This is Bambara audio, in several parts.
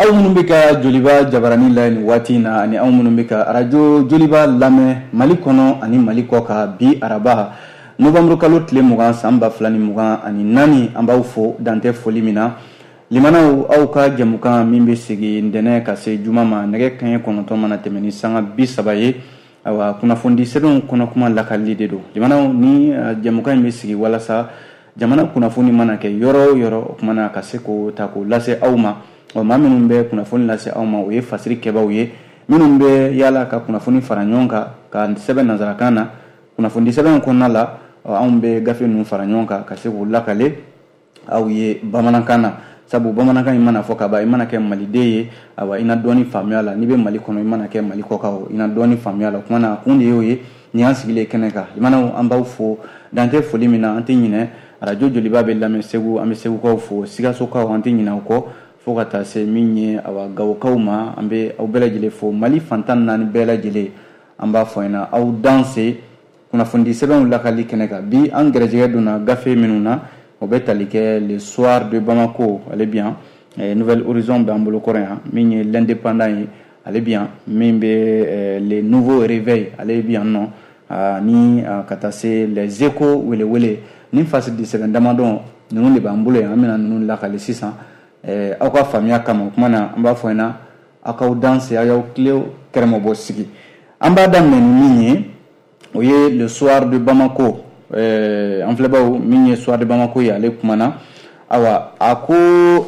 aw minnu bɛ ka Joliba Jabarani la ni waati na ani aw minnu bɛ ka radio Joliba lamɛn Mali kɔnɔ ani Mali kɔ ka bi araba novembre kalo tile 20 san 2024 an b'aw fo dantɛ foli min na limanaw aw ka jamukan min bɛ sigi ntɛnɛ ka se juma ma nɛgɛ kanɲɛ 9 mana tɛmɛ ni sanga 30 ye awa kunnafoni sɛbɛnw kɔnɔ kuma lakali de don limanaw ni jamukan in bɛ sigi walasa jamana kunnafoni mana kɛ yɔrɔ o yɔrɔ o kumana ka se ko ta ko lase aw ma maa minnu bɛ kunnafoni lase aw ma o ye fasiri kɛbaw ye minnu bɛ yaala ka kunnafoni fara ɲɔgɔn kan ka sɛbɛn nanzarakan na kunnafoni sɛbɛn kɔnɔna la anw bɛ gafe ninnu fara ɲɔgɔn kan ka se k'o lakale aw ye bamanankan na sabu bamanankan in mana fɔ ka ban i mana kɛ maliden ye awa ina dɔɔni faamuya la n'i bɛ Mali kɔnɔ i mana kɛ Mali kɔkaw ina dɔɔni faamuya la kuma na kun de y'o ye ni an sigilen kɛnɛ kan limanaw an b'aw fo dantɛ foli min na an tɛ ɲinɛ radio Joliba bɛ lamɛn Segu an bɛ Segukaw fo Sikasokaw an tɛ ɲinɛ o kɔ fo ka taa se min ye awa Gawokaw ma an bɛ aw bɛɛ lajɛlen fo Mali fantan naani bɛɛ lajɛlen an b'a fɔ ɲɛna aw danse kunnafoni sɛbɛnw lakali kɛnɛ kan bi an gɛrɛjɛgɛ donna gafe minnu na o bɛ tali kɛ le soir de Bamako ale bi yan Nouvelle Horizon bɛ an bolo kɔrɔ yan min ye l'indépendant ye ale bi yan min bɛ le nouveau réveil ale bi yan nɔ ni ka taa se les échos welewele ni fasidi sɛbɛn damadɔ ninnu de b'an bolo yan an bɛna ninnu lakali sisan aw ka faamuya kama o kuma na an b'a fɔ ɲɛna aw k'aw danse aw y'aw tile kɛrɛmabɔ sigi an b'a daminɛ ni min ye o ye le soir de Bamako an filɛbaw min ye soir de Bamako ye ale kumana awa a ko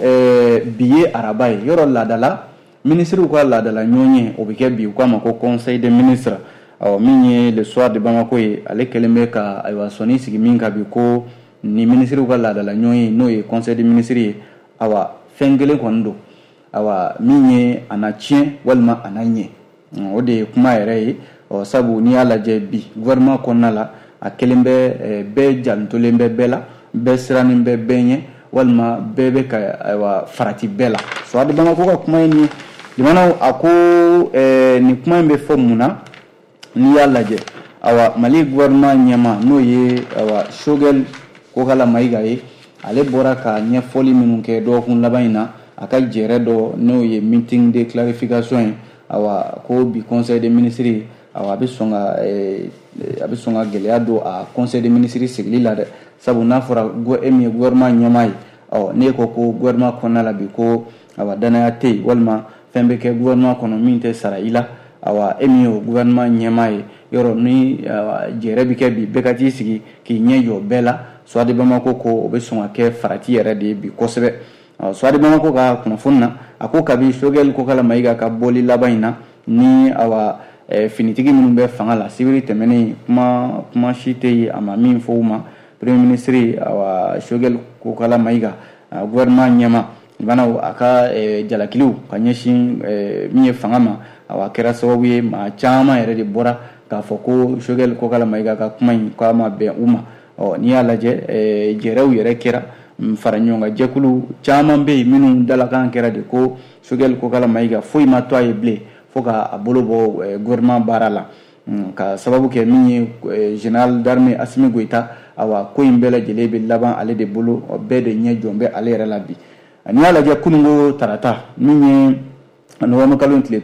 bi ye araba ye yɔrɔ laadala ministrew ka laadala ɲɔgɔn o bɛ kɛ bi u k'a ma ko conseil des ministres min ye le soir de Bamako ye ale kɛlen bɛ ka ayiwa sɔnni sigi min ka bi ko ni ministrew ka laadala ɲɔgɔn n'o ye conseil des ministres ye awa fɛn kelen kɔni don awa min ye a na tiɲɛ walima a na ɲɛ o de ye kuma yɛrɛ ye sabu n'i y'a lajɛ bi gouvernement kɔnɔna la a kelen bɛ bɛɛ jantolen bɛ bɛɛ la bɛɛ sirannen bɛ bɛɛ ɲɛ walima bɛɛ bɛ ka ayiwa farati bɛɛ la soir de Bamako ka kuma ye nin ye limanaw a ko nin kuma in bɛ fɔ mun na n'i y'a lajɛ awa Mali gouvernement ɲɛma n'o ye awa Choguel Kokala Mayiga ye ale bɔra ka ɲɛfɔli minnu kɛ dɔgɔkun laban in na a ka jɛrɛ dɔ n'o ye meeting de clarification ye awa ko bi conseil des ministres awa a bɛ sɔn ka gɛlɛya don a conseil des ministres sigili la dɛ sabu n'a fɔra min ye gouvernement ɲɛma ye ne ko ko gouvernement kɔnɔna la bi ko awa danaya tɛ yen walima fɛn bɛ kɛ gouvernement kɔnɔ min tɛ sara i la awa min ye o gouvernement ɲɛma ye yɔrɔ ni jɛrɛ bɛ kɛ bi bɛɛ ka t'i sigi k'i ɲɛ jɔ bɛɛ la soir de Bamako ko o bɛ sɔn ka kɛ farati yɛrɛ de ye bi kosɛbɛ soir de Bamako ka kunnafoni na a ko kabi Choguel Kokala Mayiga ka bɔli laban in na ni awa finitigi minnu bɛ fanga la sibiri tɛmɛnen kuma si tɛ yen a ma min fɔ u ma premier ministre awa Choguel Kokala Mayiga gouvernement ɲɛma banaw a ka jalakiliw ka ɲɛsin min ye fanga ma awa kɛra sababu ye maa caman yɛrɛ de bɔra k'a fɔ ko Choguel Kokala Mayiga ka kuma in k'a ma bɛn u ma n'i y'a lajɛ jɛrɛw yɛrɛ kɛra fara ɲɔgɔn kan jɛkulu caman bɛ yen minnu dalakan kɛra de ko Choguel Kokala Mayiga foyi ma to a ye bilen fo k'a bolo bɔ gouvernement baara la ka sababu kɛ min ye général d'armée Assimi Goïta awa ko in bɛɛ lajɛlen bɛ laban ale de bolo bɛɛ de ɲɛ jɔn bɛ ale yɛrɛ la bi n'i y'a lajɛ kunungo tarata min ye novembre kalo tile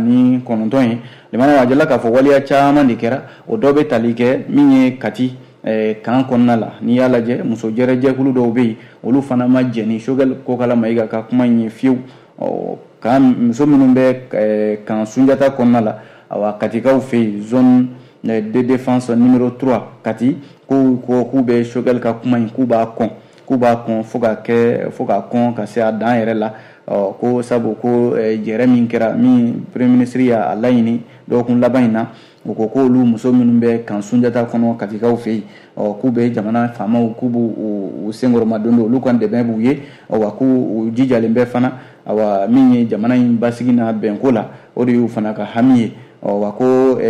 19 ye limanaw a jala k'a fɔ waleya caman de kɛra o dɔ bɛ tali kɛ min ye Kati kan kɔnɔna la n'i y'a lajɛ muso jɛrɛjɛkulu dɔw bɛ yen olu fana ma jɛ ni Choguel Kokala Mayiga ka kuma in ye fiyewu kan muso minnu bɛ kan Sunjata kɔnɔna la awa Katikaw fɛ yen zone de défense numéro 3 Kati k'u bɛ Choguel ka kuma in k'u b'a kɔn fo ka kɔn ka se a dan yɛrɛ la ko sabu ko jɛrɛ min kɛra min premier ministre y'a laɲini dɔgɔkun laban in na o ko k'olu muso minnu bɛ kan Sunjata kɔnɔ Katikaw fɛ yen k'u bɛ jamana faamaw k'u b'u senkɔrɔma don olu kɔni dɛmɛ b'u ye wa k'u jijalen bɛ fana awa min ye jamana in basigi na bɛnko la o de y'u fana ka hami ye wa ko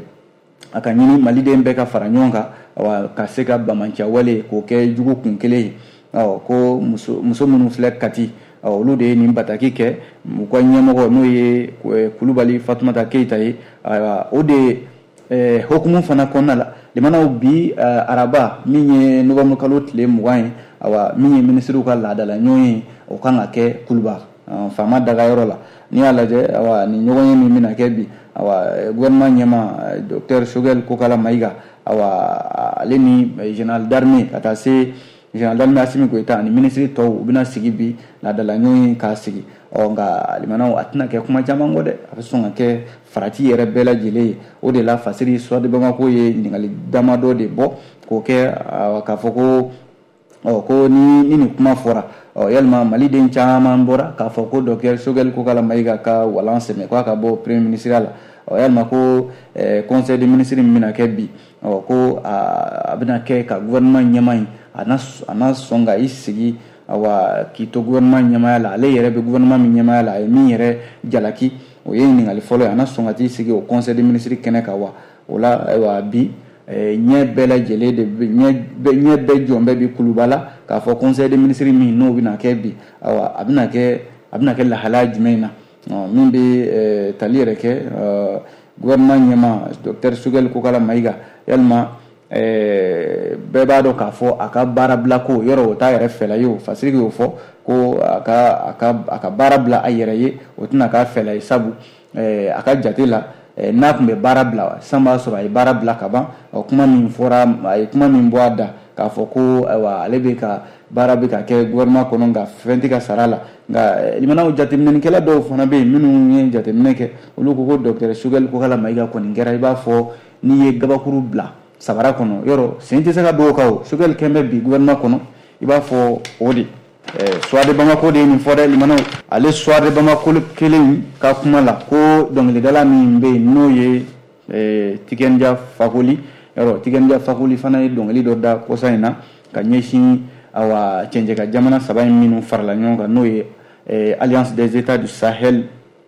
a ka ɲini maliden bɛɛ ka fara ɲɔgɔn kan ka se ka bamanciya wale k'o kɛ jugu kun kelen ye ko muso minnu filɛ Kati olu de ye nin bataki kɛ u ka ɲɛmɔgɔ n'o ye Kulubali Fatumata Keyita ye o de hokumu fana kɔnɔna la limanaw bi araba min ye novembre kalo tile 20 ye min ye ministrew ka laadala ɲɔgɔn ye o kan ka kɛ Kuluba fama daga yɔrɔ la ni y'a lajɛ awa ni ɲɔgɔn ye min bɛna kɛ bi awa gouvernement ɲɛma docteur Choguel Kokala Mayiga awa ale ni général d'armée ka taa se général d'armée Assimi Goïta ani ministre tɔw u bɛna sigi bi laadala ɲɔgɔn k'a sigi nka limanaw a tɛna kɛ kuma caman kɔ dɛ a bɛ sɔn ka kɛ farati yɛrɛ bɛɛ lajɛlen ye o de la fasiri Suwadi Bamako ye ɲininkali damadɔ de bɔ k'o kɛ k'a fɔ ko ko ni nin kuma fɔra yalima maliden caman bɔra k'a fɔ ko docteur Choguel Kokala Mayiga ka walan sɛmɛ k'a ka bɔ premier ministre la yalima ko conseil des ministres min bɛna kɛ bi ko a bɛna kɛ ka gouvernement ɲɛma in a na sɔn ka i sigi k'i to gouvernement ɲɛmaya la ale yɛrɛ bɛ gouvernement min ɲɛmaya la a ye min yɛrɛ jalaki o ye ɲininkali fɔlɔ ye a na sɔn ka t'i sigi o conseil des ministres kɛnɛ kan wa o la bi ɲɛ bɛɛ lajɛlen de ɲɛ bɛɛ jɔn bɛɛ bi kuluba la k'a fɔ conseil des ministres min n'o bɛna kɛ bi a bɛna kɛ lahalaya jumɛn na min bɛ tali yɛrɛ kɛ gouvernement ɲɛma docteur Choguel Kokala Mayiga yalima bɛɛ b'a dɔn k'a fɔ a ka baara bila ko yɔrɔ o t'a yɛrɛ fɛla ye o fasiri y'o fɔ ko a ka baara bila a yɛrɛ ye o tɛna k'a fɛla ye sabu a ka jate la n'a tun bɛ baara bila san b'a sɔrɔ a ye baara bila ka ban kuma min fɔra a ye kuma min bɔ a da k'a fɔ ko ale bɛ ka baara bɛ ka kɛ gouvernement kɔnɔ nka fɛn tɛ ka sara la nka limanaw jateminɛlikɛla dɔw fana bɛ yen minnu ye jateminɛ kɛ olu ko docteur Choguel Kokala Mayiga kɔni kɛra i b'a fɔ n'i ye gabakuru bila sabara kɔnɔ yɔrɔ sen tɛ se ka don o kan o Choguel kɛn bɛ bi gouvernement kɔnɔ i b'a fɔ o de Suwadi Bamako de ye nin fɔ dɛ limanaw ale Suwadi Bamako kelen ka kuma la ko dɔnkilidala min bɛ yen n'o ye Tikenja Fakoli yɔrɔ Tikenja Fakoli fana ye dɔnkili dɔ da kɔsa in na ka ɲɛsin cɛncɛ ka jamana saba in minnu farala ɲɔgɔn kan n'o ye Alliance des États du Sahel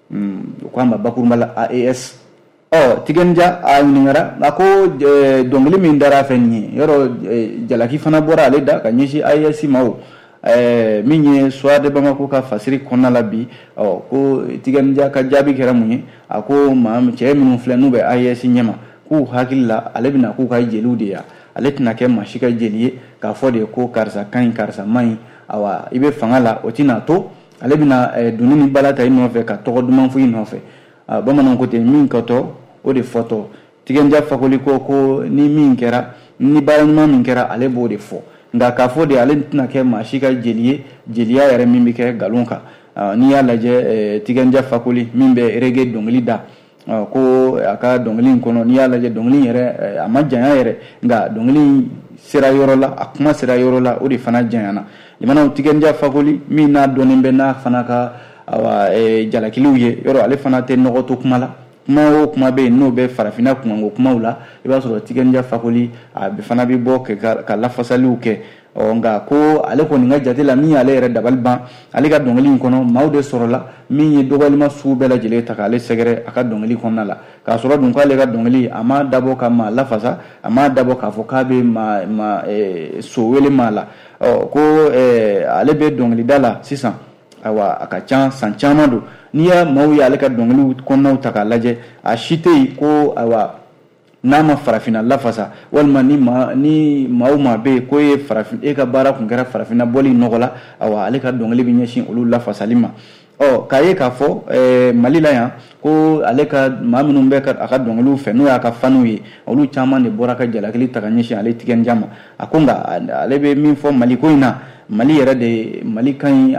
u k'a ma bakurunba la AES Tikenja a ɲininkara a ko dɔnkili min dara a fɛ nin ye yɔrɔ jalaki fana bɔra ale da ka ɲɛsin AES ma o min ye Suwadi Bamako ka fasiri kɔnɔna la bi ko Tikenja ka jaabi kɛra mun ye a ko cɛ minnu filɛ n'u bɛ AES ɲɛma k'u hakili la ale bɛna k'u ka jeliw de ya ale tɛna kɛ maa si ka jeli ye k'a fɔ de ko karisa ka ɲi karisa man ɲi i bɛ fanga la o tɛna to ale bɛna dunni ni bala ta i nɔfɛ ka tɔgɔ duman fɔ i nɔfɛ bamananw ko ten min kɛtɔ o de fɔtɔ Tikenja Fakoli ko ni min kɛra ni baara ɲuman min kɛra ale b'o de fɔ nka k'a fɔ de ale tɛna kɛ maa si ka jeli ye jeliya yɛrɛ min bɛ kɛ nkalon kan n'i y'a lajɛ Tikenja Fakoli min bɛ reggae dɔnkili da ko a ka dɔnkili in kɔnɔ n'i y'a lajɛ dɔnkili yɛrɛ a ma janya yɛrɛ nka dɔnkili sera yɔrɔ la a kuma sera yɔrɔ la o de fana janyana limanaw Tikenja Fakoli min n'a dɔnnen bɛ n'a fana ka jalakiliw ye yɔrɔ ale fana tɛ nɔgɔ to kuma la kuma o kuma bɛ yen n'o bɛ farafinna kunkanko kumaw la i b'a sɔrɔ Tikenja Fakoli a fana bɛ bɔ ka lafasaliw kɛ nka ko ale kɔni ka jate la min y'ale yɛrɛ dabali ban ale ka dɔnkili in kɔnɔ maaw de sɔrɔla min ye dɔgɔlima sugu bɛɛ lajɛlen ta k'ale sɛgɛrɛ a ka dɔnkili kɔnɔna la k'a sɔrɔ dun k'ale ka dɔnkili a ma dabɔ ka maa lafasa a ma dabɔ k'a fɔ k'a bɛ so wele maa la ko ale bɛ dɔnkilida la sisan a ka ca san caman don n'i y'a maaw ye ale ka dɔnkiliw kɔnɔnaw ta k'a lajɛ a si tɛ yen ko n'a ma farafinna lafasa walima ni maaw ma bɛ yen ko e ka baara kun kɛra farafinna bɔli nɔgɔ la ale ka dɔnkili bɛ ɲɛsin olu lafasali ma k'a ye k'a fɔ Mali la yan ko ale ka maa minnu bɛ a ka dɔnkiliw fɛ n'o y'a ka faniw ye olu caman de bɔra ka jalakili ta ka ɲɛsin ale Tikenja ma a ko nka ale bɛ min fɔ Mali ko in na Mali yɛrɛ de Mali ka ɲi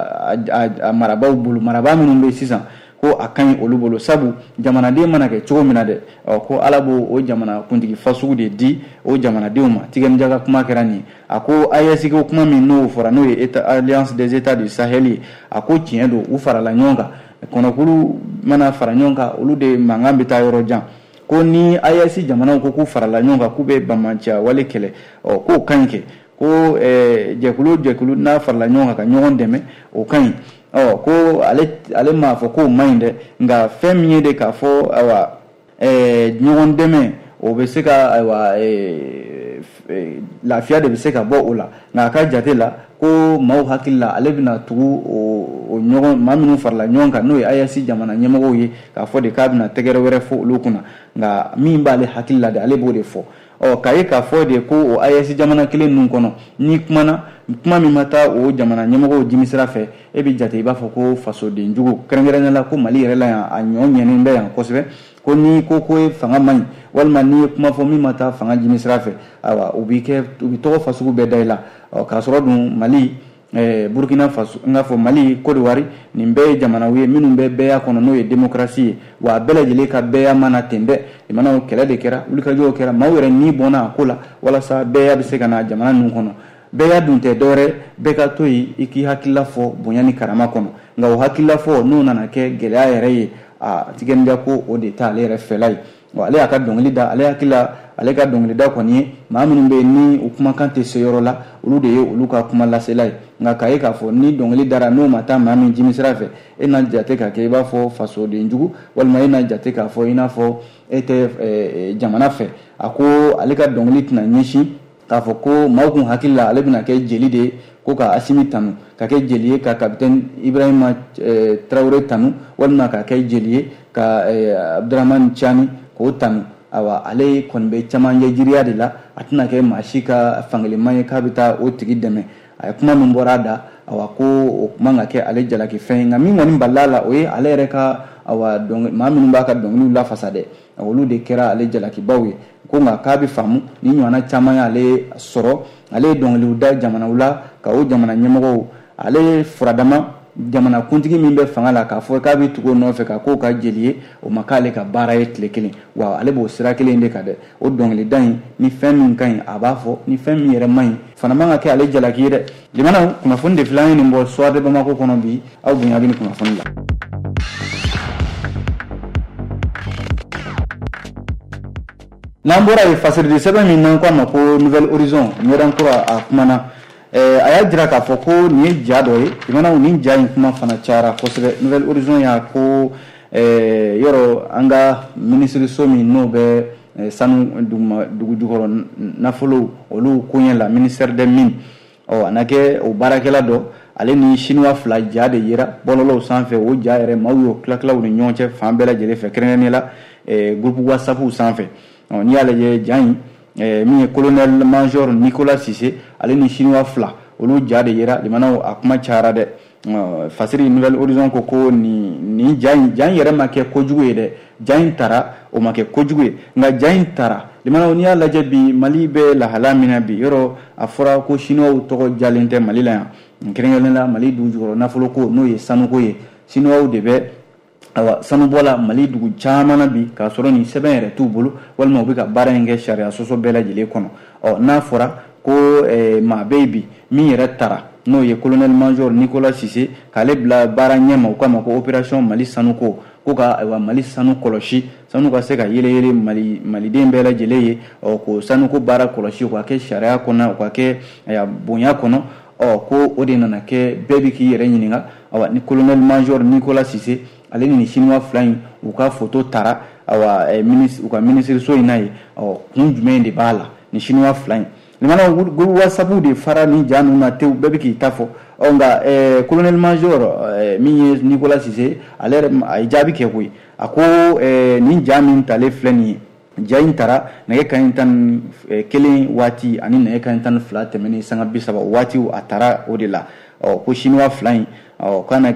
a marabaaw bolo marabaa minnu bɛ sisan ko a ka ɲi olu bolo sabu jamanaden mana kɛ cogo min na dɛ ko ala b'o o jamana kuntigi fasugu de di o jamanadenw ma Tikenja ka kuma kɛra nin a ko AES ko kuma min n'o fɔra n'o ye Alliance des États du Sahel ye a ko tiɲɛ don u farala ɲɔgɔn kan kɔnɔkulu mana fara ɲɔgɔn kan olu de mankan bɛ taa yɔrɔ jan ko ni AES jamanaw ko k'u farala ɲɔgɔn kan k'u bɛ bamaciya wale kɛlɛ k'o ka ɲi kɛ ko jɛkulu n'a farala ɲɔgɔn kan ka ɲɔgɔn dɛmɛ o ka ɲi ko ale m'a fɔ k'o ma ɲi dɛ nka fɛn min ye de k'a fɔ ɲɔgɔn dɛmɛ o bɛ se ka lafiya de bɛ se ka bɔ o la nka a ka jate la ko maaw hakili la ale bɛna tugu o ɲɔgɔn maa minnu farala ɲɔgɔn kan n'o ye AES jamana ɲɛmɔgɔw ye k'a fɔ de k'a bɛna tɛgɛrɛ wɛrɛ fɔ olu kunna nka min b'ale hakili la de ale b'o de fɔ k'a ye k'a fɔ de ko o AES jamana kelen ninnu kɔnɔ ni kuma min ma taa o jamana ɲɛmɔgɔw jimisira fɛ e bɛ jate i b'a fɔ ko fasoden jugu kɛrɛnkɛrɛnnenya la ko Mali yɛrɛ la yan a ɲɛnen bɛ yan kosɛbɛ ko ni ko ye fanga man ɲi walima ni ye kuma fɔ min ma taa fanga jimisira fɛ u bɛ tɔgɔ fasugu bɛɛ da i la k'a sɔrɔ dun Mali Burkina Faso n k'a fɔ Mali Côte d'Ivoire nin bɛɛ ye jamanaw ye minnu bɛ bɛɛya kɔnɔ n'o ye démocratie ye wa a bɛɛ lajɛlen ka bɛɛya mana ten bɛɛ jamanaw kɛlɛ de kɛra wulikajɔw kɛra maaw yɛrɛ ni bɔnna a ko la walasa bɛɛya bɛ se ka na jamana ninnu kɔnɔ bɛɛya dun tɛ dɔwɛrɛ bɛɛ ka to yen i k'i hakilila fɔ bonya ni karama kɔnɔ nka o hakilila fɔ n'o nana kɛ gɛlɛya yɛrɛ ye tigɛniga ko o de t'ale yɛrɛ fɛla ye ale y'a ka dɔnkili da ale hakilila ale ka dɔnkilida kɔni ye maa minnu bɛ yen ni u kumakan tɛ se yɔrɔ la olu de ye olu ka kuma lasela ye nka k'a ye k'a fɔ ni dɔnkili dara n'o ma taa maa min jimisira fɛ e na jate k'a kɛ i b'a fɔ fasoden jugu walima e na jate k'a fɔ i n'a fɔ e tɛ jamana fɛ a ko ale ka dɔnkili tɛna ɲɛsin k'a fɔ ko maaw kun hakili la ale bɛna kɛ jeli de ye ko ka Asimi tanu ka kɛ jeli ye ka capitaine Ibrahima Traoré tanu walima ka kɛ jeli ye ka Abdurahmane Tiani k'o tanu ale kɔni bɛ caman ye jiriya de la a tɛna kɛ maa si ka fankeleman ye k'a bɛ taa o tigi dɛmɛ a ye kuma min bɔra a da ko o kuma ka kɛ ale jalaki fɛn ye nka min kɔni balila la o ye ale yɛrɛ ka maa minnu b'a ka dɔnkiliw lafasa dɛ olu de kɛra ale jalakibaw ye ko nka k'a bɛ faamu ni ɲɔgɔnna caman y'ale sɔrɔ ale ye dɔnkiliw da jamanaw la ka o jamana ɲɛmɔgɔw ale furadama jamana kuntigi min bɛ fanga la k'a fɔ k'a bɛ tugu o nɔfɛ ka k'o ka jeli ye o ma k'ale ka baara ye tile kelen wa ale b'o sira kelen de kan dɛ o dɔnkilida in ni fɛn min ka ɲi a b'a fɔ ni fɛn min yɛrɛ man ɲi fana man ka kɛ ale jalaki ye dɛ limanaw kunnafoni de filan ye nin bɔ soir de Bamako kɔnɔ bi aw bonya bɛ nin kunnafoni la. n'an bɔra yen fasiridi sɛbɛn min n'an k'a ma ko Nouvelle Horizon ɲɛdankura a kumana a y'a jira k'a fɔ ko nin ye ja dɔ ye jamanaw nin ja in kuma fana cayara kosɛbɛ Nouvelle Horizon y'a ko yɔrɔ an ka minisiriso min n'o bɛ sanu dugu jukɔrɔ nafolo olu koɲɛ la ministère des mines a na kɛ o baarakɛla dɔ ale ni chinois fila ja de yera bɔlɔlɔw sanfɛ o ja yɛrɛ maaw y'o tilakilaw ni ɲɔgɔn cɛ fan bɛɛ lajɛlen fɛ kɛrɛnkɛrɛnnen la groupe WhatsApp sanfɛ n'i y'a lajɛ ja in min ye colonel major Nicolas Cissé ale ni chinois fila olu ja de yera limanaw a kuma cayara dɛ fasiri Nouvelle Horizon ko ni ja in yɛrɛ ma kɛ kojugu ye dɛ ja in tara o ma kɛ kojugu ye nka ja in tara limanaw n'i y'a lajɛ bi Mali bɛ lahala min na bi yɔrɔ a fɔra ko chinois tɔgɔ jalen tɛ Mali la yan kɛrɛnkɛrɛnnen la Mali dugu jukɔrɔ nafolo ko n'o ye sanuko ye chinois de bɛ sanubɔla Mali dugu caman na bi k'a sɔrɔ nin sɛbɛn yɛrɛ t'u bolo walima u bɛ ka baara in kɛ sariya sɔsɔ bɛɛ lajɛlen kɔnɔ n'a fɔra ko maa bɛ yen bi min yɛrɛ tara n'o ye colonel major Nicolas Cissé k'ale bila baara ɲɛma u k'a ma ko opération Mali sanuko ko ka Mali sanu kɔlɔsi sanu ka se ka yɛlɛyɛlɛ maliden bɛɛ lajɛlen ye ko sanuko baara kɔlɔsi o ka kɛ sariya kɔnɔ o ka kɛ bonya kɔnɔ ko o de nana kɛ bɛɛ bɛ k'i yɛrɛ ɲininka ni colonel major Nicolas Cissé ale ni chinois fila in u ka photo tara u ka minisiriso in na ye kun jumɛn de b'a la ni chinois fila in limana groupe WhatsApp de fara ni ja ninnu na tew bɛɛ bɛ k'i ta fɔ nka colonel major min ye Nicolas Cissé ale yɛrɛ a ye jaabi kɛ koyi a ko nin ja min talen filɛ nin ye ja in tara nɛgɛ kanɲɛ 11 waati ani nɛgɛ kanɲɛ 12 tɛmɛni sanga 30 waatiw a tara o de la ko chinois fila in kana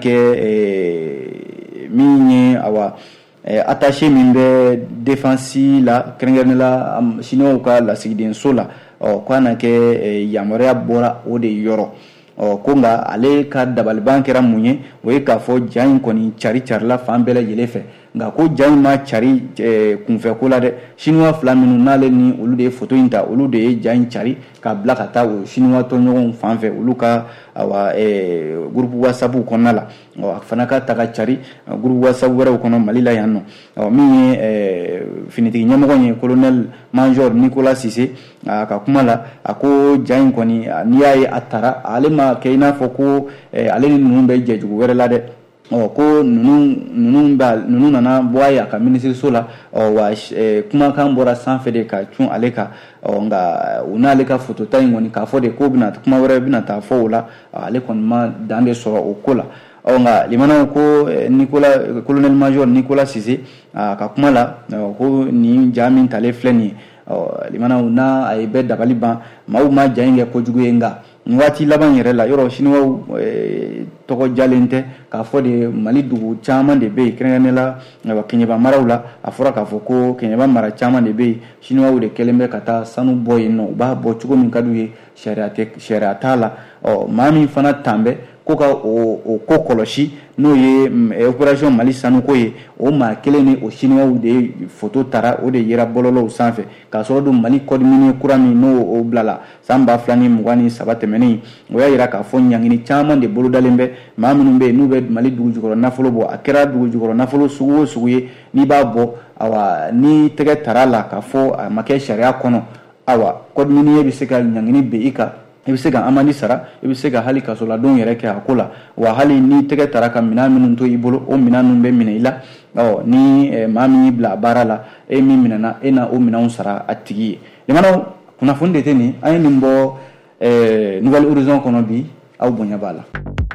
kɛ min ye attaché min bɛ défense la kɛrɛnkɛrɛnnen la chinois ka lasigidenso la kana kɛ yamaruya bɔra o de yɔrɔ ko nka ale ka dabaliban kɛra mun ye o ye k'a fɔ ja in kɔni carila fan bɛɛ lajɛlen fɛ nka ko ja in ma cari kunfɛ ko la dɛ chinois fila minnu n'ale ni olu de ye photo in ta olu de ye ja in cari k'a bila ka taa o chinois tɔɲɔgɔnw fan fɛ olu ka groupe WhatsApp kɔnɔna la a fana ka ta ka cari groupe WhatsApp wɛrɛw kɔnɔ Mali la yan nɔ min ye finitigi ɲɛmɔgɔ ye colonel major Nicolas Cissé ka kuma la a ko ja in kɔni n'i y'a ye a tara ale ma kɛ i n'a fɔ ko ale ni ninnu bɛ jɛ jugu wɛrɛ la dɛ ko ninnu nana bɔ a ye a ka minisiriso la wa kumakan bɔra sanfɛ de ka cun ale kan nka u n'ale ka photo ta in kɔni k'a fɔ de ko kuma wɛrɛ bɛna taa fɔ o la ale kɔni ma dan de sɔrɔ o ko la nka limanaw ko colonel major Nicolas Cissé ka kuma la ko nin ja min talen filɛ nin ye limana na ay be dabali ban maaw ma jayenge ko jugu yenga wati laban yɛrɛ la yɔrɔ siniwaw tɔgɔ jalen tɛ k'a fɔ de Mali dugu caman de bɛ yen kɛrɛnkɛrɛnnenya la Keɲeba maraw la a fɔra k'a fɔ ko Keɲeba mara caman de bɛ yen siniwaw de kɛlen bɛ ka taa sanu bɔ yen nɔ u b'a bɔ cogo min ka d'u ye sariya t'a la maa min fana tan bɛ ko ka o ko kɔlɔsi n'o ye opération Mali sanuko ye o maa kelen ni o siniwaw de photo tara o de yera bɔlɔlɔw sanfɛ k'a sɔrɔ don Mali code minier kura min n'o o bilala san 2023 tɛmɛnen o y'a yira k'a fɔ ɲangini caman de bolodalen bɛ maa minnu bɛ yen n'u bɛ Mali dugu jukɔrɔ nafolo bɔ a kɛra dugu jukɔrɔ nafolo sugu o sugu ye n'i b'a bɔ awa ni tɛgɛ tara la k'a fɔ a ma kɛ sariya kɔnɔ awa code minier bɛ se ka ɲangini ben i kan i bɛ se ka amande sara i bɛ se ka hali kasoladenw yɛrɛ kɛ a ko la wa hali ni tɛgɛ tara ka minɛn minnu to i bolo o minɛn ninnu bɛ minɛ i la ni maa min y'i bila a baara la e min minɛna e na o minɛnw sara a tigi ye limanaw kunnafoni de tɛ nin an ye nin bɔ Nouvelle Horizon kɔnɔ bi aw bonya b'a la.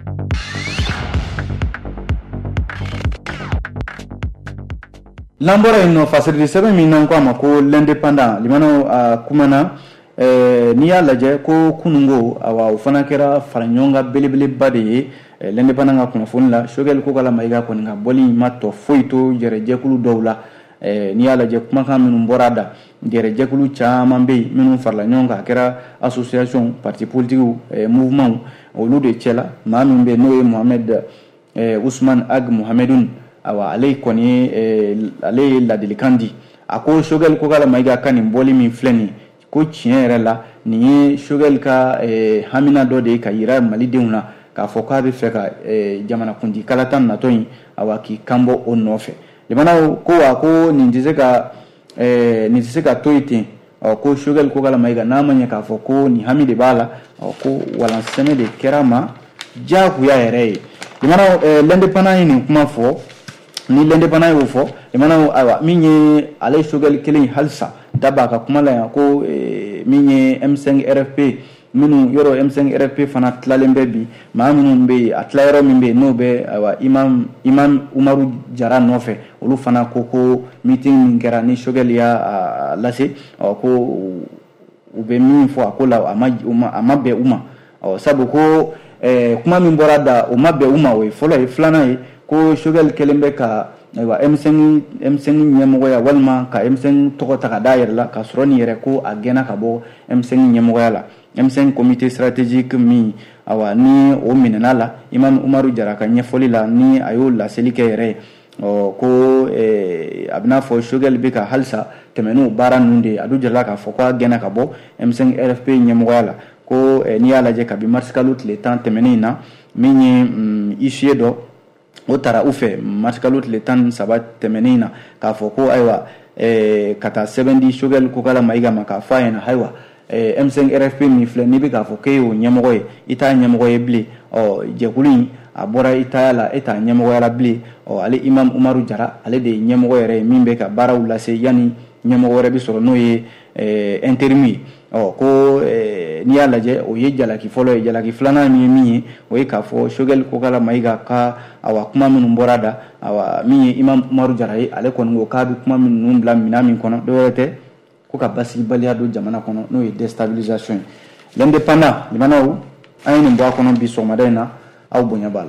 N'an bɔra yen nɔ fasɛrɛdi sɛbɛn min n'an ko a ma ko l'indépendant limanaw kumana n'i y'a lajɛ ko kunungo o fana kɛra faraɲɔgɔnkan belebeleba de ye l'indépendant ka kunnafoni la Choguel Kokala Mayiga kɔni ka bɔli ma tɔ foyi to yɛrɛjɛkulu dɔw la n'i y'a lajɛ kumakan minnu bɔra da yɛrɛjɛkulu caman bɛ yen minnu farala ɲɔgɔn kan a kɛra association parti politiques mouvement olu de cɛla maa min bɛ n'o ye Mohamed Ousmane Ag Mohamedun ale kɔni ale ye ladilikan di a ko Choguel Kokala Mayiga ka nin bɔli min filɛ nin ko tiɲɛ yɛrɛ la nin ye Choguel ka hamina dɔ de ye ka yira malidenw na k'a fɔ k'a bɛ fɛ ka jamanakuntigi kalatan natɔ in k'i kanbɔ o nɔfɛ limanaw ko ko nin tɛ se ka to yen ten ko Choguel Kokala Mayiga n'a ma ɲɛ k'a fɔ ko nin hami de b'a la ko walansɛmɛ de kɛra ma diyagoya yɛrɛ ye limanaw l'indépendant ye nin kuma fɔ ni l'indépendant y'o fɔ limanaw ayiwa min ye ale Choguel kelen halisa daba ka kuma la yan ko min ye M5 RFP minnu yɔrɔ M5 RFP fana tilalen bɛ bi maa minnu bɛ yen a tila yɔrɔ min bɛ yen n'o bɛ Imam Umaru Jara nɔfɛ olu fana ko meeting min kɛra ni Choguel y'a lase ko u bɛ min fɔ a ko la a ma bɛn u ma sabu ko kuma min bɔra da o ma bɛn u ma o ye fɔlɔ ye filanan ye ko Choguel kɛlen bɛ ka M5 ɲɛmɔgɔya walima ka M5 tɔgɔ ta ka d'a yɛrɛ la ka sɔrɔ nin yɛrɛ ko a gɛnna ka bɔ M5 ɲɛmɔgɔya la M5 comité stratégique min ni o minɛna la Imam Umaru Jara ka ɲɛfɔli la ni a y'o laseli kɛ yɛrɛ ye ko a bɛna fɔ Choguel bɛ ka halisa tɛmɛ n'o baara ninnu de a dun jarala k'a fɔ ko a gɛnna ka bɔ M5 RFP ɲɛmɔgɔya la ko n'i y'a lajɛ kabi mars kalo tile 10 tɛmɛnen na min ye issue dɔ o taara u fɛ mars kalo tile 13 tɛmɛnen na k'a fɔ ko ayiwa ka taa sɛbɛn di Choguel Kokala Mayiga ma k'a fɔ a ɲɛna ayiwa M5 RFP min filɛ n'i bɛ k'a fɔ k'e y'o ɲɛmɔgɔ ye i t'a ɲɛmɔgɔ ye bilen jɛkulu in a bɔra i taya la e t'a ɲɛmɔgɔya la bilen ale Imam Umaru Jara ale de ye ɲɛmɔgɔ yɛrɛ ye min bɛ ka baaraw lase yanni ɲɛmɔgɔ wɛrɛ bɛ sɔrɔ n'o ye intérim ye ko n'i y'a lajɛ o ye jalaki fɔlɔ ye jalaki filanan min ye min ye o ye k'a fɔ Choguel Kokala Mayiga ka kuma minnu bɔra da min ye Imam Umaru Jara ye ale kɔni ko k'a bɛ kuma minnu bila minɛn min kɔnɔ dɔwɛrɛ tɛ ko ka basigibaliya don jamana kɔnɔ n'o ye déstabilisation ye l'indépendant limanaw an ye nin bɔ a kɔnɔ bi sɔgɔmada in na aw bonya b'a la.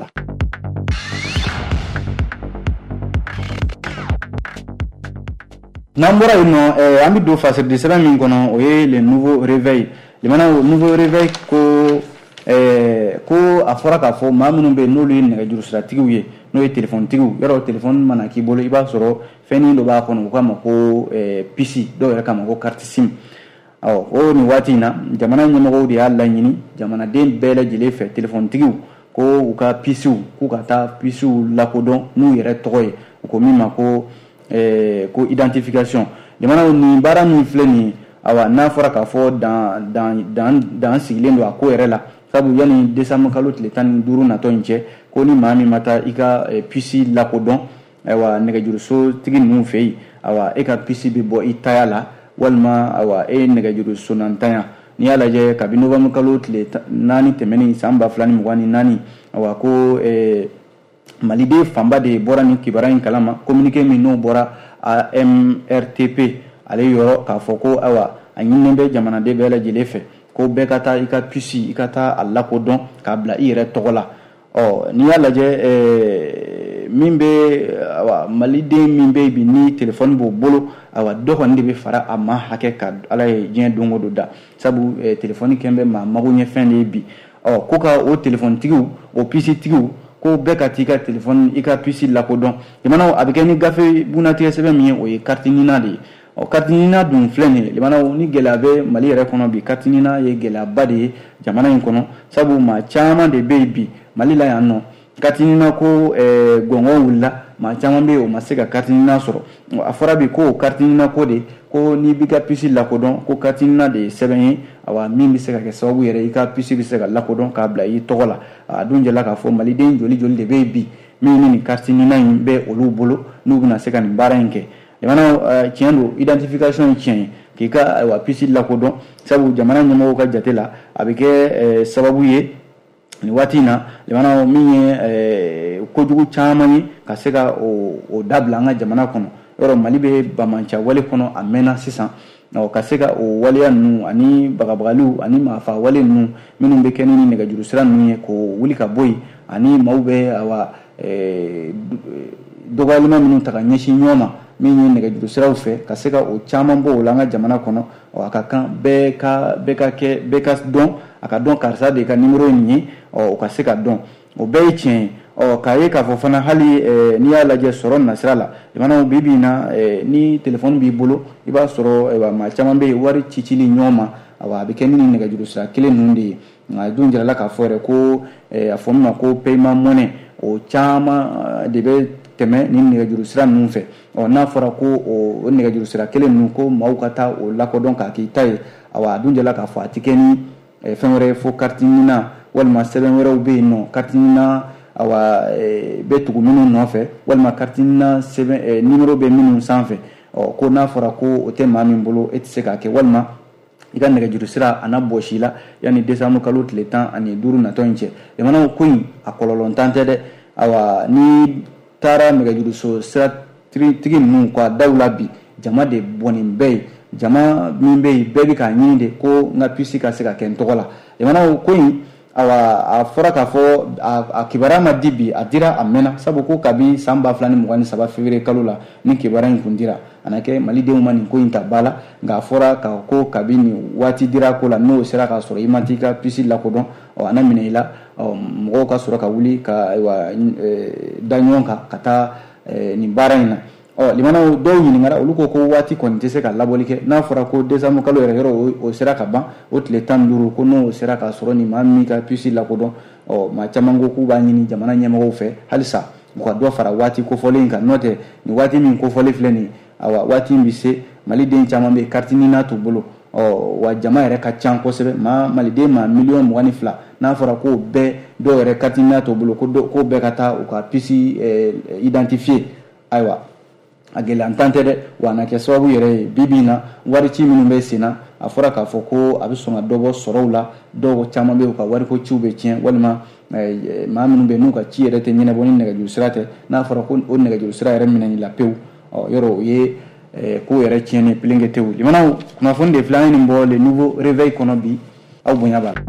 N'an bɔra yen nɔ an bɛ don fasɛrɛdi sɛbɛn min kɔnɔ o ye le nouveau réveil limanaw nouveau réveil ko a fɔra k'a fɔ maa minnu bɛ yen n'olu ye nɛgɛjuru siratigiw ye n'o ye téléphone-tigiw yɔrɔ téléphone mana k'i bolo i b'a sɔrɔ fɛnnin dɔ b'a kɔnɔ u k'a ma ko PC dɔw yɛrɛ k'a ma ko carte SIM o nin waati in na jamana ɲɛmɔgɔw de y'a laɲini jamanaden bɛɛ lajɛlen fɛ téléphone-tigiw ko u ka PCw k'u ka taa PCw lakodɔn n'u yɛrɛ tɔgɔ ye u ko min ma ko identification jamanaw nin baara min filɛ nin n'a fɔra k'a fɔ dan sigilen don a ko yɛrɛ la sabu yanni décembre kalo tile 15 natɔ in cɛ ko ni maa min ma taa i ka PC lakodɔn nɛgɛjuruso tigi ninnu fɛ yen e ka PC bɛ bɔ i taya la walima e ye nɛgɛjuruso nantanya n'i y'a lajɛ kabi novembre kalo tile 4 tɛmɛnen san 2024 ko maliden fanba de bɔra nin kibaruya in kalama communiqué min n'o bɔra AMRTP ale yɔrɔ k'a fɔ ko ayiwa a ɲininen bɛ jamanaden bɛɛ lajɛlen fɛ ko bɛɛ ka taa i ka puce i ka taa a lakodɔn k'a bila i yɛrɛ tɔgɔ la. N'i y'a lajɛ min bɛ maliden min bɛ bi ni telefɔni b'o bolo dɔ kɔni de bɛ fara a ma hakɛ ka ala ye diɲɛ don o don da sabu telefɔni kɛn bɛ maa mago ɲɛ fɛn de ye bi ko ka o telefɔnitigiw o puce tigiw ko bɛɛ ka t'i ka telefɔni i ka puce lakodɔn limanaw a bɛ kɛ ni gafe bunnatigɛ sɛbɛn min ye o ye carte nina de ye. Carte nina dun filɛ nin ye limanaw ni gɛlɛya bɛ Mali yɛrɛ kɔnɔ bi carte nina ye gɛlɛyaba de ye jamana in kɔnɔ sabu maa caman de bɛ yen bi Mali la yan nɔ carte nina ko gɔngɔn wulila maa caman bɛ yen o ma se ka carte nina sɔrɔ a fɔra bi ko carte nina ko de ko n'i b'i ka puce lakodɔn ko carte nina de ye sɛbɛn ye min bɛ se ka kɛ sababu yɛrɛ i ka puce bɛ se ka lakodɔn k'a bila i tɔgɔ la a dun jɛla k'a fɔ maliden joli joli de bɛ yen bi min ni nin carte nina in bɛ olu bolo n'u bɛna se ka nin baara in kɛ limanaw tiɲɛ don identification ye tiɲɛ ye k'i ka puce lakodɔn sabu jamana ɲɛmɔgɔw ka jate la a bɛ kɛ sababu ye ni waati in na limanaw min ye kojugu caman ye ka se ka o dabila an ka jamana kɔnɔ yɔrɔ Mali bɛ bamaca wale kɔnɔ a mɛnna sisan ka se ka o waleya ninnu ani bagabagaliw ani maafa wale ninnu minnu bɛ kɛ ni nɛgɛjuru sira ninnu ye k'o wuli ka bɔ yen ani maaw bɛ dɔgɔyalima minnu ta ka ɲɛsin ɲɔgɔn ma min ye nɛgɛjuru siraw fɛ ka se ka o caman bɔ o la an ka jamana kɔnɔ a ka kan bɛɛ ka dɔn a ka dɔn karisa de ka numéro nin ye o ka se ka dɔn o bɛɛ ye tiɲɛ ye k'a ye k'a fɔ fana hali n'i y'a lajɛ sɔrɔ nasira la limanaw bi bi in na ni telefɔni b'i bolo i b'a sɔrɔ maa caman bɛ yen wari cicili ɲɔgɔn ma a bɛ kɛ ni nɛgɛjuru sira kelen ninnu de ye nka dun jirala k'a fɔ yɛrɛ ko a fɔ min ma ko paiement monnaie o caman de bɛ tɛmɛ ni nɛgɛjuru sira ninnu fɛ n'a fɔra ko o nɛgɛjuru sira kelen ninnu ko maaw ka taa o lakodɔn k'a k'i ta ye a dun jirala k'a fɔ a tɛ kɛ ni fɛn wɛrɛ fo carte nina walima sɛbɛn wɛrɛw bɛ yen nɔ carte nina bɛ tugu minnu nɔfɛ walima carte nina sɛbɛn numéro bɛ minnu sanfɛ ko n'a fɔra ko o tɛ maa min bolo e tɛ se k'a kɛ walima i ka nɛgɛjuru sira a na bɔsi la yanni décembre kalo tile 15 natɔ in cɛ limanaw ko in a kɔlɔlɔntan tɛ dɛ ni taara nɛgɛjuru sira tigi ninnu ka daw la bi jama de bɔnnen bɛɛ ye jama min bɛ yen bɛɛ bɛ k'a ɲini de ko n ka puce ka se ka kɛ n tɔgɔ la limanaw ko in a fɔra k'a fɔ a kibaruya ma di bi a dira a mɛnna sabu ko kabi san 2023 février kalo la ni kibaruya in kun dira a na kɛ malidenw ma nin ko in ta ba la nka a fɔra ka ko kabi nin waati dira ko la n'o sera k'a sɔrɔ i ma t'i ka puce lakodɔn a na minɛ i la mɔgɔw ka sɔrɔ ka wuli ka da ɲɔgɔn kan ka taa nin baara in na limanaw dɔw ɲininkara olu ko waati kɔni tɛ se ka labɔli kɛ n'a fɔra ko décembre kalo yɛrɛ yɔrɔ o sera ka ban o tile 15 ko n'o sera ka sɔrɔ nin maa min ka puce lakodɔn maa caman ko k'u b'a ɲini jamana ɲɛmɔgɔw fɛ halisa u ka dɔ fara waati kofɔlen in kan n'o tɛ nin waati min kofɔlen filɛ nin waati in bɛ se maliden caman bɛ carte nina t'u bolo wa jama yɛrɛ ka ca kosɛbɛ maliden ma 22,000,000 n'a fɔra ko bɛɛ dɔw yɛrɛ carte nina t'u bolo ko bɛɛ ka taa u ka puce identifier ayiwa a gɛlɛyantan tɛ dɛ wa na kɛ sababu yɛrɛ ye bi bi in na wari ci minnu bɛ sen na a fɔra k'a fɔ ko a bɛ sɔn ka dɔ bɔ sɔrɔw la dɔw caman bɛ yen u ka wariko ciw bɛ tiɲɛ walima maa minnu bɛ yen n'u ka ci yɛrɛ tɛ ɲɛnabɔ ni nɛgɛjuru sira tɛ n'a fɔra ko o nɛgɛjuru sira yɛrɛ minɛni la pewu yɔrɔ o ye ko yɛrɛ tiɲɛni pelenge tewu limanaw kunnafoni de filɛ an ye nin bɔ le nouveau réveil kɔnɔ bi aw bonya b'a la.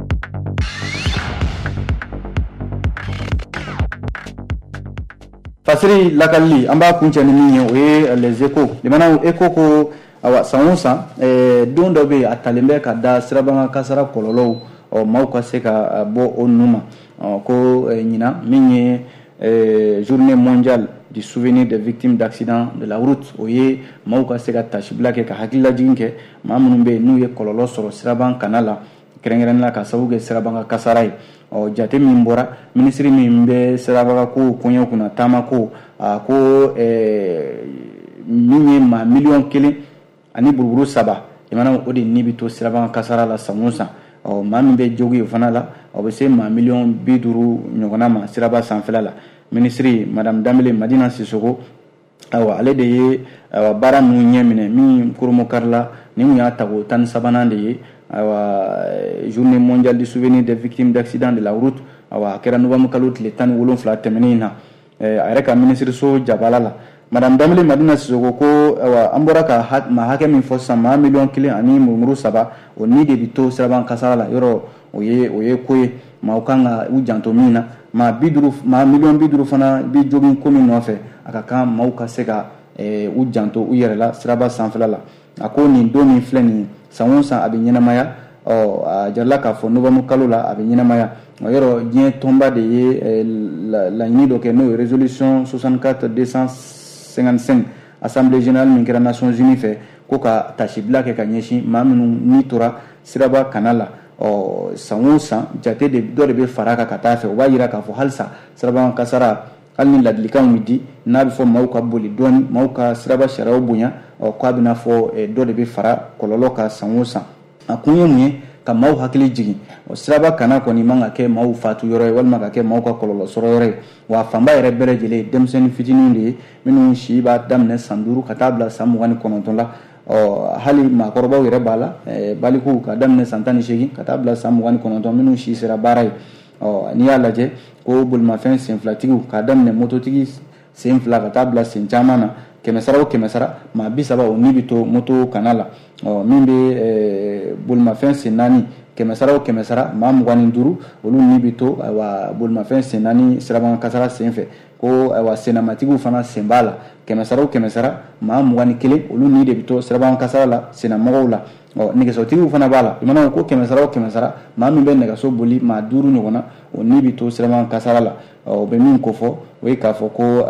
Fasiri lakalili an b'a kuncɛ ni min ye o ye les échos limanaw écho ko san o san don dɔ bɛ yen a talen bɛ ka da sirabanga kasara kɔlɔlɔw maaw ka se ka bɔ o ninnu ma ko ɲina min ye journée mondiale du souvenir des victimes d'accident de la route o ye maaw ka se ka tasibila kɛ ka hakililajigin kɛ maa minnu bɛ yen n'u ye kɔlɔlɔ sɔrɔ siraban kana la kɛrɛnkɛrɛnnenya ka sababu kɛ sirabanga kasara ye jate min bɔra minisiri min bɛ sirabaga ko kɔɲɔ kunna taama ko ko min ye maa 1,000,000 ani buruburu 3 jamana o de ni bɛ to sirabaga kasara la san o san maa min bɛ jogo ye fana la o bɛ se maa 50,000 ɲɔgɔnna ma siraba sanfɛla la minisiri madame Dambele Madina Sisoko ale de ye baara ninnu ɲɛ minɛ min koromokari la ni mun y'a ta ko 13nan de ye journée mondiale du souvenir des victimes d'accident de la route a kɛra novembre kalo tile 17 tɛmɛnen na a yɛrɛ ka minisiriso jabala la madame Dambele Madina Sissoko ko an bɔra ka hakɛ min fɔ sisan maa 1,000,000 ani murumuru 3 o ni de bi to siraban kasara la yɔrɔ o ye ko ye maaw kan ka u janto min na maa 50,000 fana bi jogin ko min nɔfɛ a ka kan maaw ka se ka u janto u yɛrɛ la siraba sanfɛla la a ko nin don min filɛ nin san o san a bɛ ɲɛnamaya a jarala k'a fɔ novembre kalo la a bɛ ɲɛnamaya yɔrɔ diɲɛ tɔnba de ye laɲini dɔ kɛ n'o ye résolution 64-255 assemblée générale min kɛra nations unies fɛ ko ka tasibila kɛ ka ɲɛsin maa minnu ni tora siraba kana la san o san jate de dɔ de bɛ fara kan ka taa fɛ o b'a jira k'a fɔ halisa siraba kasara hali ni ladilikan bɛ di n'a bɛ fɔ maaw ka boli dɔɔni maaw ka siraba sariyaw bonya k'a bɛna fɔ dɔ de bɛ fara kɔlɔlɔ kan san o san a kun ye mun ye ka maaw hakili jigin siraba kana kɔni man ka kɛ maaw fatu yɔrɔ ye walima ka kɛ maaw ka kɔlɔlɔ sɔrɔ yɔrɔ ye wa fanba yɛrɛ bɛɛ lajɛlen denmisɛnnin fitininw de ye minnu si b'a daminɛ san 5 ka taa bila san 29 la hali maakɔrɔbaw yɛrɛ b'a la balikuw ka daminɛ san 18 ka taa bila san 29 minnu si sera baara ye n'i y'a lajɛ ko bolimafɛn sen filatigiw ka daminɛ mototigi sen fila ka taa bila sen caman na 100 o 100 maa 30 o ni bɛ to moto kana la min bɛ bolimafɛn sen 4 100 o 100 maa 25 olu ni bɛ to bolimafɛn sen 4 siraban kasara sen fɛ ko senamatigiw fana sen b'a la 100 o 100 maa 21 olu ni de bɛ to siraban kasara la senamɔgɔw la nɛgɛsotigiw fana b'a la i mana ko 100 o 100 maa min bɛ nɛgɛso boli maa 5 ɲɔgɔnna o ni bɛ to siraban kasara la o bɛ min ko fɔ o ye k'a fɔ ko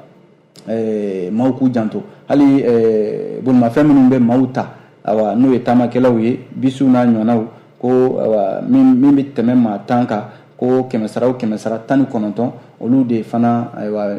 maaw k'u janto hali bolimafɛn minnu bɛ maaw ta n'o ye taamakɛlaw ye bisiw n'a ɲɔgɔnnaw ko min bɛ tɛmɛ maa 10 kan ko 100 o 100 19 olu de fana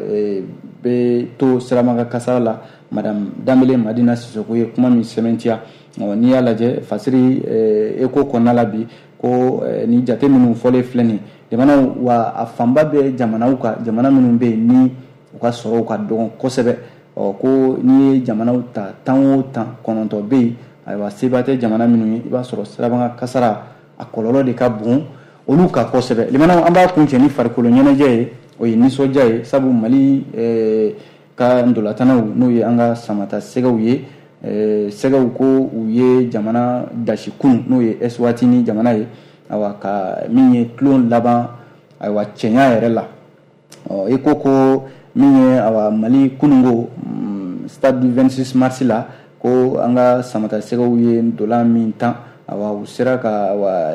bɛ to siraban kasara la madame Dambele Madina Sissoko ye kuma min sɛbɛntiya n'i y'a lajɛ fasiri eko kɔnɔna la bi ko ni jate minnu fɔlen filɛ nin jamanaw wa a fanba bɛ jamanaw kan jamana minnu bɛ yen ni u ka sɔrɔw ka dɔgɔn kosɛbɛ ko n'i ye jamanaw ta 10 o 10 9 bɛ yen ayiwa seba tɛ jamana minnu ye i b'a sɔrɔ siraban kasara a kɔlɔlɔ de ka bon olu ka kosɛbɛ limanaw an b'a kuncɛ ni farikolo ɲɛnajɛ ye o ye nisɔndiya ye sabu Mali ka ndolatanaw n'o ye an ka samata sɛgɛw ye sɛgɛw ko u ye jamana dasi kun n'o ye Eswatini jamana ye ayiwa ka min ye tulon laban ayiwa cɛɲa yɛrɛ la i ko min ye Mali kunungo stade du 26 mars la ko an ka samata sɛgɛw ye ndolan min tan u sera ka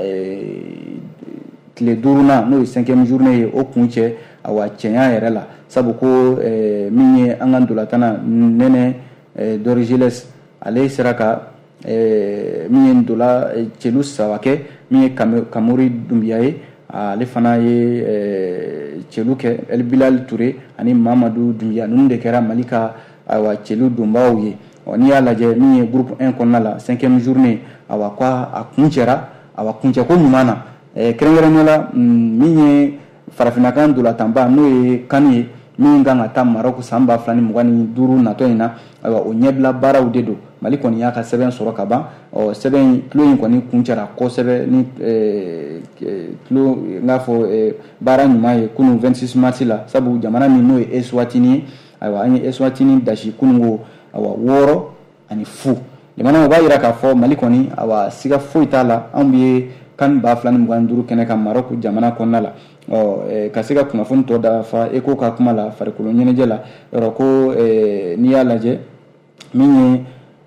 tile 5nan n'o ye 5e journée ye o kun cɛ cɛɲa yɛrɛ la sabu ko min ye an ka ndolatana Nɛnɛ Dorigilès ale sera ka min ye ndola cɛlu 3 kɛ min ye Kamori Dumbiya ye ale fana ye cɛlu kɛ El Bilal Touré ani Mamadu Dumbiya ninnu de kɛra Mali ka cɛlu donbaaw ye n'i y'a lajɛ min ye groupe 1 kɔnɔna la 5e journée ko a kuncɛra kuncɛko ɲuman na kɛrɛnkɛrɛnnenya la min ye farafinnakan dolatanba n'o ye kan ye min kan ka taa Maroc san 2025 natɔ in na o ɲɛbila baaraw de don Mali kɔni y'a ka sɛbɛn sɔrɔ ka ban sɛbɛn tulo in kɔni kuncɛra kosɛbɛ ni tulo n k'a fɔ baara ɲuman ye kunun 26 mars la sabu jamana min n'o ye Eswatini ye an ye Eswatini dasi kunungo 6-0 jamana o b'a jira k'a fɔ Mali kɔni siga foyi t'a la anw bɛ kan 2025 kɛnɛ kan Maroc jamana kɔnɔna la ka se ka kunnafoni tɔ dafa eko ka kuma la farikolo ɲɛnajɛ la yɔrɔ ko n'i y'a lajɛ min ye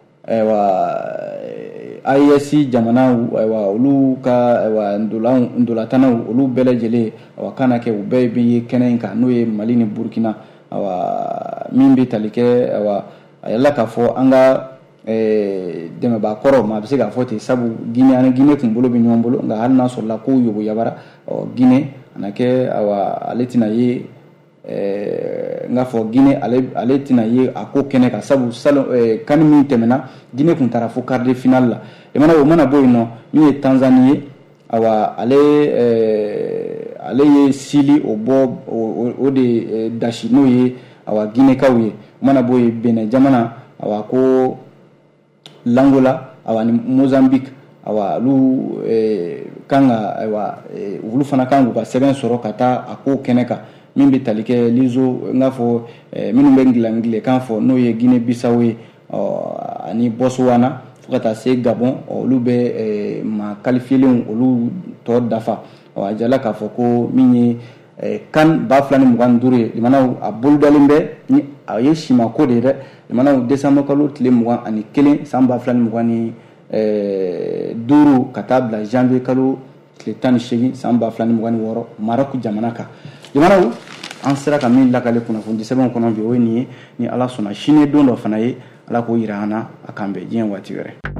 AES jamana olu ka ndolatanaw olu bɛɛ lajɛlen kana kɛ u bɛɛ bɛ kɛnɛ in kan n'o ye Mali ni Burkina min bɛ tali kɛ a yɛlɛla k'a fɔ an ka dɛmɛbaa kɔrɔ ma a bɛ se k'a fɔ ten sabu Guinée ani Guinée kun bolo bɛ ɲɔgɔn bolo nka hali n'a sɔrɔla ko yobo yabara Guinée ana kɛ ale tɛna ye n k'a fɔ Guinée ale tɛna ye a ko kɛnɛ kan sabu kan min tɛmɛna Guinée kun taara fo quart de finale la o mana bɔ yen nɔ min ye Tanzanie ye ale ye sili o bɔ o de dasi n'o ye Guinékaw ye o mana bɔ yen Benin jamana ko l'Angola ni Mozambique olu kan ka ayiwa olu fana kan k'u ka sɛbɛn sɔrɔ ka taa a ko kɛnɛ kan min bɛ tali kɛ lizo n'a fɔ minnu bɛ ngilangilekan fɔ n'o ye Guinée Bissau ye ani Botswana fo ka taa se Gabon olu bɛ ma qualifiélenw olu tɔ dafa a jala k'a fɔ ko min ye CAN 2025 ye limanaw a bolodalen bɛ ni a ye simako de ye dɛ limanaw décembre kalo tile 21 san 2025 ka taa bila janvier kalo tile 18 san 2026 Maroc jamana kan limanaw an sera ka min lakale kunnafoni sɛbɛnw kɔnɔ bi o ye nin ye ni Ala sɔnna sini don dɔ fana ye Ala k'o yira an na a kan bɛn diɲɛ waati wɛrɛ